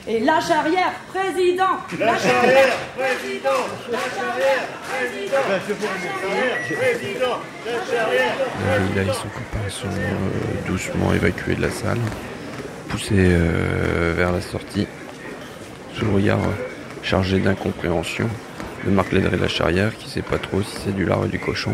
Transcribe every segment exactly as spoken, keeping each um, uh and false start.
Et lâche arrière, président. Lâche arrière, président. Lâche arrière, président. Lâche arrière, président. Lâche arrière. Là, et son copain sont euh, doucement évacués de la salle, poussés euh, vers la sortie, sous le regard euh, chargé d'incompréhension de Marc Lédré-Lacharrière, qui sait pas trop si c'est du lard ou du cochon.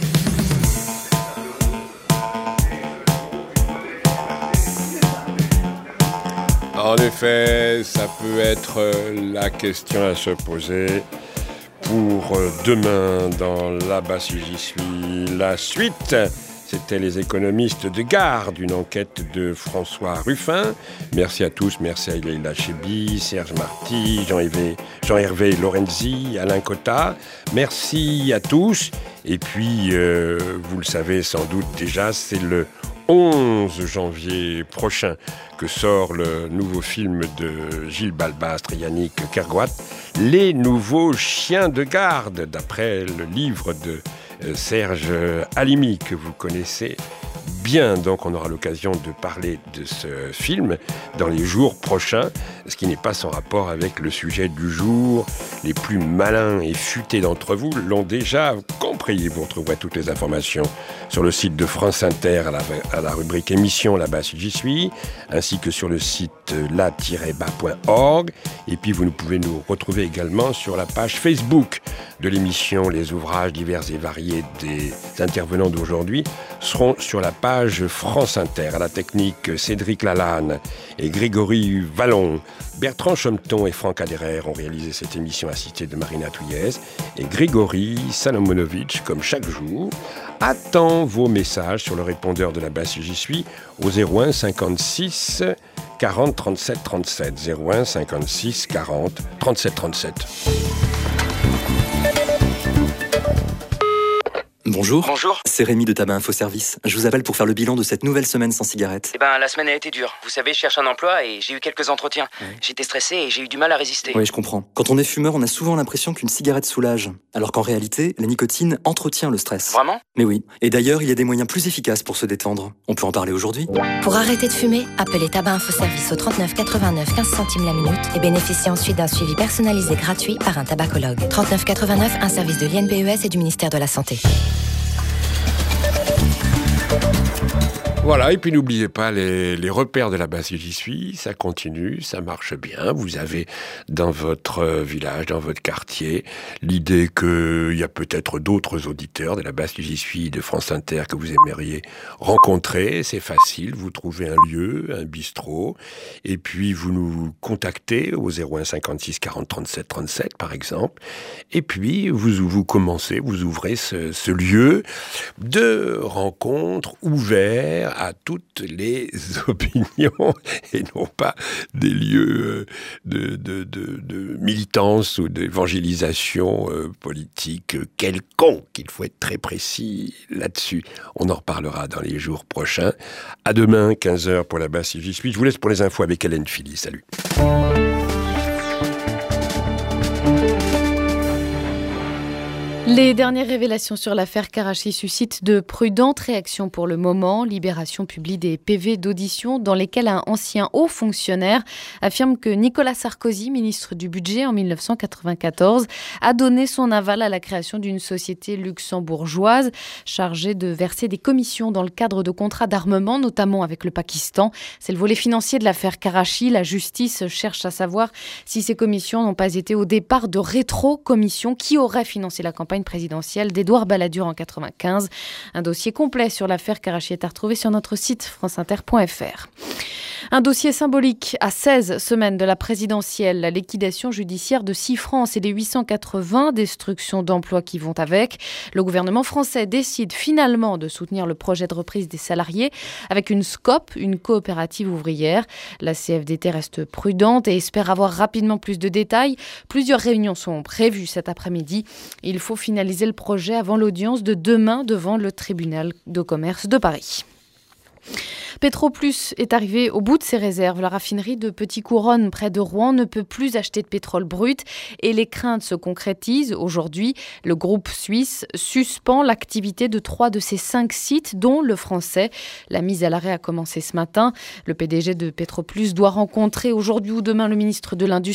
En effet, ça peut être la question à se poser pour demain dans Là-bas si j'y suis. La suite, c'était les économistes de garde, une enquête de François Ruffin. Merci à tous, merci à Leïla Chebi, Serge Marty, Jean-Hervé, Jean-Hervé Lorenzi, Alain Cotta. Merci à tous. Et puis, euh, vous le savez sans doute déjà, c'est le onze janvier prochain que sort le nouveau film de Gilles Balbastre et Yannick Kergoat, Les Nouveaux Chiens de Garde, d'après le livre de Serge Halimi, que vous connaissez bien. Donc on aura l'occasion de parler de ce film dans les jours prochains, ce qui n'est pas sans rapport avec le sujet du jour. Les plus malins et futés d'entre vous l'ont déjà compris. Vous retrouverez toutes les informations sur le site de France Inter à la, à la rubrique émission Là-bas si j'y suis, ainsi que sur le site là tiret bas point org. Et puis vous pouvez nous retrouver également sur la page Facebook de l'émission. Les ouvrages divers et variés des intervenants d'aujourd'hui seront sur la page France Inter. À la technique, Cédric Lalanne et Grégory Vallon. Bertrand Chometon et Franck Aderer ont réalisé cette émission assistée de Marina Touillez. Et Grégory Salomonovitch, comme chaque jour, attend vos messages sur le répondeur de Là-bas si j'y suis au zéro un cinquante-six quarante trente-sept trente-sept. zéro un cinquante-six quarante trente-sept trente-sept. Bonjour. Bonjour. C'est Rémi de Tabac Info Service. Je vous appelle pour faire le bilan de cette nouvelle semaine sans cigarette. Eh ben, la semaine a été dure. Vous savez, je cherche un emploi et j'ai eu quelques entretiens. Ouais. J'étais stressé et j'ai eu du mal à résister. Oui, je comprends. Quand on est fumeur, on a souvent l'impression qu'une cigarette soulage. Alors qu'en réalité, la nicotine entretient le stress. Vraiment ? Mais oui. Et d'ailleurs, il y a des moyens plus efficaces pour se détendre. On peut en parler aujourd'hui. Pour arrêter de fumer, appelez Tabac Info Service au trente-neuf quatre-vingt-neuf quinze centimes la minute et bénéficiez ensuite d'un suivi personnalisé gratuit par un tabacologue. trente-neuf quatre-vingt-neuf, un service de l'I N P E S et du ministère de la Santé. Voilà, et puis n'oubliez pas les, les repères de Là-bas si j'y suis, ça continue, ça marche bien. Vous avez dans votre village, dans votre quartier, l'idée qu'il y a peut-être d'autres auditeurs de Là-bas si j'y suis, de France Inter, que vous aimeriez rencontrer. C'est facile, vous trouvez un lieu, un bistrot, et puis vous nous contactez au zéro un cinquante-six quarante trente-sept trente-sept par exemple, et puis vous, vous commencez, vous ouvrez ce, ce lieu de rencontre ouvert à toutes les opinions et non pas des lieux de, de, de, de militance ou d'évangélisation euh, politique quelconque. Il faut être très précis là-dessus. On en reparlera dans les jours prochains. À demain, quinze heures pour Là-bas si j'y suis. Je vous laisse pour les infos avec Hélène Philly. Salut. Les dernières révélations sur l'affaire Karachi suscitent de prudentes réactions pour le moment. Libération publie des P V d'audition dans lesquels un ancien haut fonctionnaire affirme que Nicolas Sarkozy, ministre du Budget en dix-neuf cent quatre-vingt-quatorze, a donné son aval à la création d'une société luxembourgeoise chargée de verser des commissions dans le cadre de contrats d'armement, notamment avec le Pakistan. C'est le volet financier de l'affaire Karachi. La justice cherche à savoir si ces commissions n'ont pas été au départ de rétro-commissions qui auraient financé la campagne présidentielle d'Édouard Balladur en quatre-vingt-quinze. Un dossier complet sur l'affaire Karachi est à retrouver sur notre site franceinter point f r. Un dossier symbolique à seize semaines de la présidentielle, la liquidation judiciaire de Cifrance et les huit cent quatre-vingts destructions d'emplois qui vont avec. Le gouvernement français décide finalement de soutenir le projet de reprise des salariés avec une SCOP, une coopérative ouvrière. La C F D T reste prudente et espère avoir rapidement plus de détails. Plusieurs réunions sont prévues cet après-midi. Il faut finaliser le projet avant l'audience de demain devant le tribunal de commerce de Paris. Petroplus est arrivé au bout de ses réserves. La raffinerie de Petit-Couronne, près de Rouen, ne peut plus acheter de pétrole brut et les craintes se concrétisent. Aujourd'hui, le groupe suisse suspend l'activité de trois de ses cinq sites, dont le français. La mise à l'arrêt a commencé ce matin. Le P D G de Petroplus doit rencontrer aujourd'hui ou demain le ministre de l'Industrie